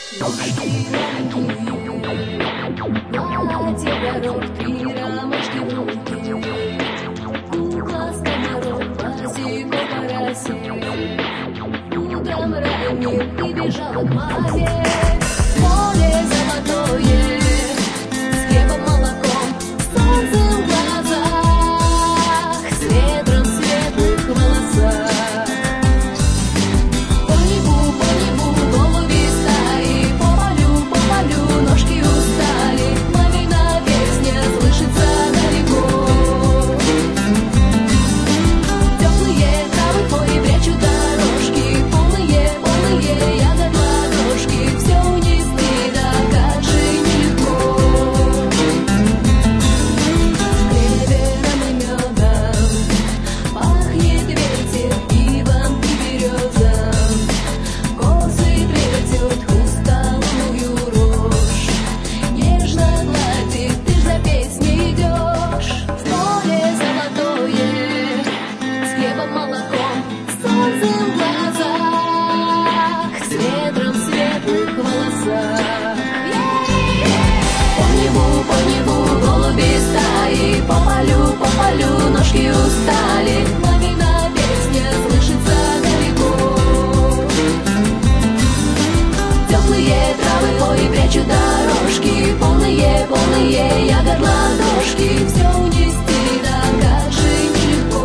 Платье, коробки, ромашки в руке, кукла, сковород, базико по росе. Утром ранним ты бежала к маме, поле золотое, с хлебом, молоком, солнцем в глазах, с ветром в светлых волосах. По небу, голуби стаи, по полю ножки устали, мамина песня слышится далеко. Теплые травы твои прячут дорожки, полные ягод ладошки, все унести, да как же нелегко. Клевером и медом пахнет ветер, пивом и березом, косы плетет усталую рожь, нежно гладит, ты ж за песней идешь. В поле золотое, с хлебом, молоком, с солнцем в глазах, с ветром в светлых волосах. По небу голуби стаи, по полю ножки устали, мамина песня слышится далеко. Теплые травы твои прячут дорожки, полные ягод ладошки, все унести, да как же нелегко.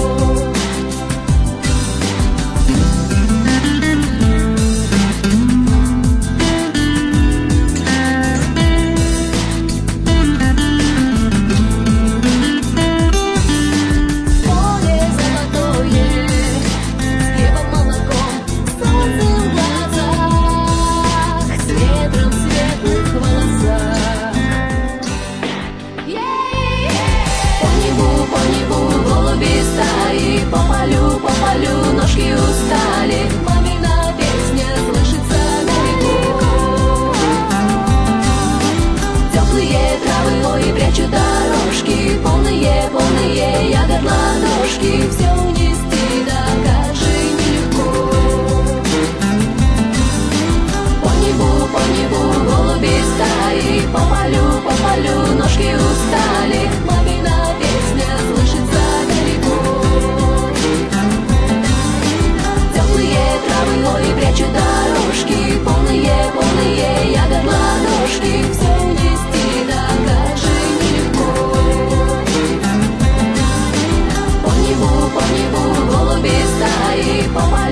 Поле золотое, с хлебом, молоком, с солнцем в глазах, с ветром в светлых волосах. По небу голуби стаи, по полю ножки устали, мамина песня слышится далеко. Теплые травы твои прячут дорожки, полные ягод ладошки, все унести, да как же нелегко. По небу голуби стаи, по полю ножки устали, мамина песня слышится далеко. Теплые травы твои прячут дорожки, полные ягод ладошки, все унести, да как же нелегко. По небу голуби стаи, по